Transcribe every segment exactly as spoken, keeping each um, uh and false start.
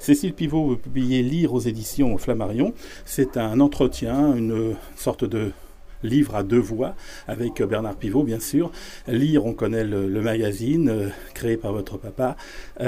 Cécile Pivot, vous publiez Lire aux éditions Flammarion. C'est un entretien, une sorte de livre à deux voix, avec Bernard Pivot, bien sûr. Lire, on connaît le, le magazine euh, créé par votre papa.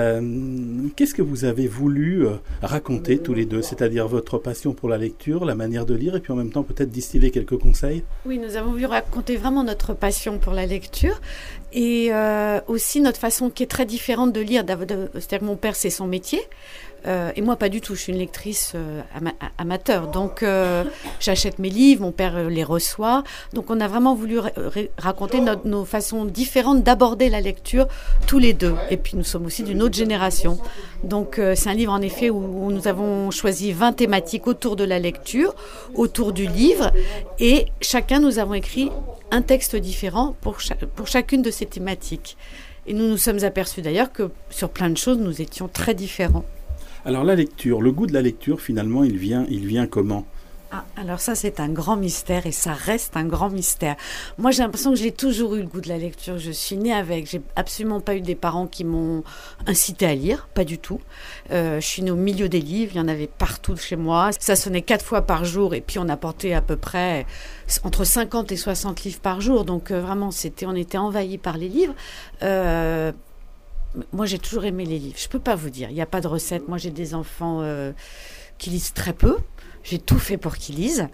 Euh, qu'est-ce que vous avez voulu euh, raconter tous les deux? C'est-à-dire votre passion pour la lecture, la manière de lire, et puis en même temps peut-être distiller quelques conseils? Oui, nous avons voulu raconter vraiment notre passion pour la lecture et euh, aussi notre façon qui est très différente de lire. C'est-à-dire que mon père, c'est son métier. Euh, et moi, pas du tout. Je suis une lectrice euh, ama- amateur. Donc, euh, j'achète mes livres, mon père euh, les reçoit. Donc, on a vraiment voulu ra- raconter notre, nos façons différentes d'aborder la lecture, tous les deux. Et puis, nous sommes aussi d'une autre génération. Donc, euh, c'est un livre, en effet, où, où nous avons choisi vingt thématiques autour de la lecture, autour du livre. Et chacun, nous avons écrit un texte différent pour, cha- pour chacune de ces thématiques. Et nous nous sommes aperçus d'ailleurs que sur plein de choses, nous étions très différents. Alors la lecture, le goût de la lecture, finalement, il vient, il vient comment? Ah, alors ça, c'est un grand mystère et ça reste un grand mystère. Moi, j'ai l'impression que j'ai toujours eu le goût de la lecture. Je suis née avec. J'ai absolument pas eu des parents qui m'ont incité à lire, pas du tout. Euh, je suis née au milieu des livres, il y en avait partout chez moi. Ça sonnait quatre fois par jour et puis on apportait à peu près entre cinquante et soixante livres par jour. Donc euh, vraiment, c'était, on était envahis par les livres. Euh, Moi, j'ai toujours aimé les livres. Je ne peux pas vous dire. Il n'y a pas de recette. Moi, j'ai des enfants euh, qui lisent très peu. J'ai tout fait pour qu'ils lisent.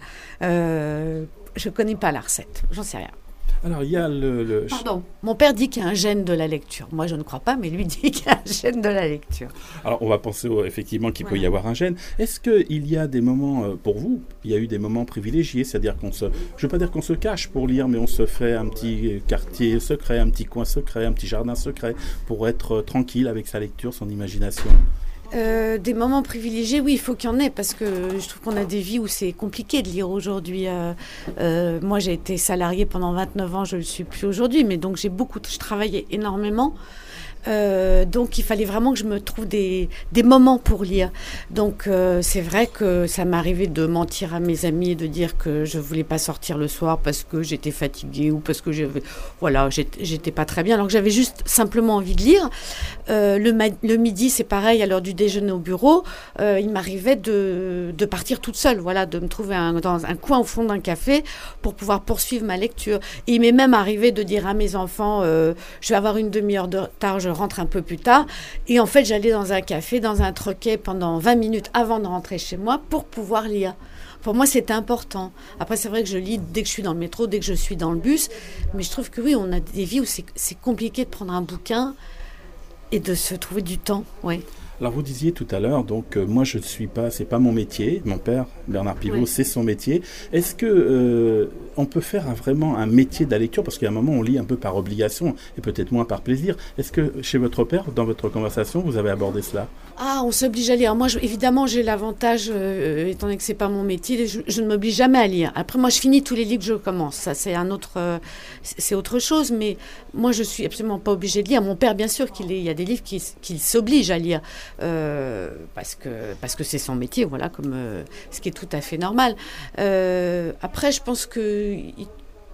Euh, je ne connais pas la recette. J'en sais rien. Alors, il y a le... le... Pardon. Mon père dit qu'il y a un gène de la lecture. Moi, je ne crois pas, mais lui dit qu'il y a un gène de la lecture. Alors, on va penser au, effectivement qu'il Voilà. peut y avoir un gène. Est-ce qu'il y a des moments, euh, pour vous, il y a eu des moments privilégiés, c'est-à-dire qu'on se... Je ne veux pas dire qu'on se cache pour lire, mais on se fait un petit quartier secret, un petit coin secret, un petit jardin secret, pour être euh, tranquille avec sa lecture, son imagination. Euh, des moments privilégiés, oui, il faut qu'il y en ait, parce que je trouve qu'on a des vies où c'est compliqué de lire aujourd'hui. Euh, euh, moi, j'ai été salariée pendant vingt-neuf ans, je ne le suis plus aujourd'hui, mais donc j'ai beaucoup, je travaillais énormément. Euh, donc il fallait vraiment que je me trouve des, des moments pour lire. Donc euh, c'est vrai que ça m'arrivait de mentir à mes amis et de dire que je voulais pas sortir le soir parce que j'étais fatiguée ou parce que j'avais, voilà, j'étais, j'étais pas très bien. Alors que j'avais juste simplement envie de lire. Euh, le, ma- le midi, c'est pareil, à l'heure du déjeuner au bureau, euh, il m'arrivait de, de partir toute seule, voilà, de me trouver un, dans un coin au fond d'un café pour pouvoir poursuivre ma lecture. Et il m'est même arrivé de dire à mes enfants, euh, je vais avoir une demi-heure de retard, je rentre un peu plus tard. Et en fait, j'allais dans un café, dans un troquet pendant vingt minutes avant de rentrer chez moi pour pouvoir lire. Pour moi, c'était important. Après, c'est vrai que je lis dès que je suis dans le métro, dès que je suis dans le bus. Mais je trouve que oui, on a des vies où c'est, c'est compliqué de prendre un bouquin et de se trouver du temps, oui. Alors vous disiez tout à l'heure, donc euh, moi je ne suis pas, c'est pas mon métier. Mon père, Bernard Pivot, oui. C'est son métier. Est-ce que euh, on peut faire un, vraiment un métier de la lecture? Parce qu'à un moment on lit un peu par obligation et peut-être moins par plaisir. Est-ce que chez votre père, dans votre conversation, vous avez abordé cela? Ah, on s'oblige à lire. Moi, je, évidemment, j'ai l'avantage, euh, étant donné que c'est pas mon métier, je, je ne m'oblige jamais à lire. Après, moi, je finis tous les livres que je commence. Ça, c'est un autre, euh, c'est autre chose. Mais moi, je suis absolument pas obligée de lire. Mon père, bien sûr, qu'il est, il y a des livres qu'il qui s'oblige à lire euh, parce que parce que c'est son métier, voilà, comme euh, ce qui est tout à fait normal. Euh, après, je pense que il,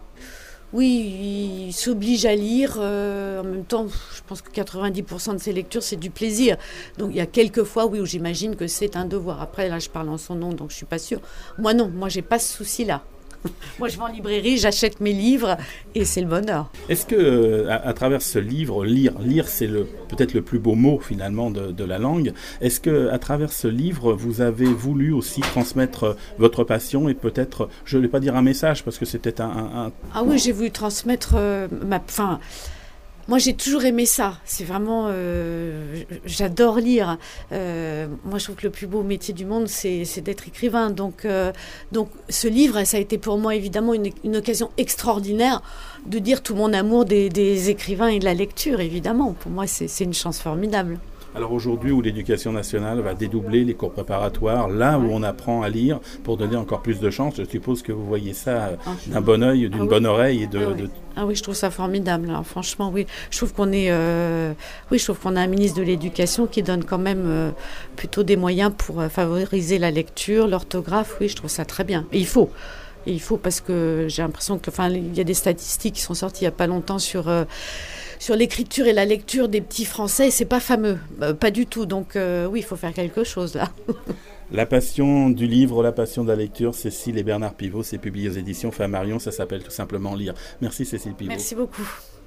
oui, il s'oblige à lire. Euh, en même temps, je pense que quatre-vingt-dix pour cent de ses lectures, c'est du plaisir. Donc, il y a quelques fois, oui, où j'imagine que c'est un devoir. Après, là, je parle en son nom, donc je ne suis pas sûre. Moi, non. Moi, je n'ai pas ce souci-là. Moi, je vais en librairie, j'achète mes livres et c'est le bonheur. Est-ce que, euh, à, à travers ce livre, lire, lire, c'est le, peut-être le plus beau mot finalement de, de la langue. Est-ce que, à travers ce livre, vous avez voulu aussi transmettre votre passion et peut-être, je ne vais pas dire un message parce que c'est peut-être un, un, un... Ah oui, j'ai voulu transmettre euh, ma, enfin. Moi, j'ai toujours aimé ça. C'est vraiment... Euh, j'adore lire. Euh, moi, je trouve que le plus beau métier du monde, c'est, c'est d'être écrivain. Donc, euh, donc, ce livre, ça a été pour moi, évidemment, une, une occasion extraordinaire de dire tout mon amour des, des écrivains et de la lecture, évidemment. Pour moi, c'est, c'est une chance formidable. Alors aujourd'hui où l'éducation nationale va dédoubler les cours préparatoires, là où on apprend à lire pour donner encore plus de chance, je suppose que vous voyez ça ah, d'un bon œil, d'une ah, bonne oui. oreille. Et de, ah, oui. de... ah oui, je trouve ça formidable. Alors, franchement, oui. Je trouve qu'on est, euh... oui, je trouve qu'on a un ministre de l'Éducation qui donne quand même euh, plutôt des moyens pour euh, favoriser la lecture, l'orthographe. Oui, je trouve ça très bien. Et il faut. Et il faut parce que j'ai l'impression que, enfin, il y a des statistiques qui sont sorties il n'y a pas longtemps sur... Euh, sur l'écriture et la lecture des petits Français, c'est pas fameux, euh, pas du tout. Donc euh, oui, il faut faire quelque chose là. La passion du livre, la passion de la lecture, Cécile et Bernard Pivot, c'est publié aux éditions Flammarion, ça s'appelle tout simplement Lire. Merci Cécile Pivot. Merci beaucoup.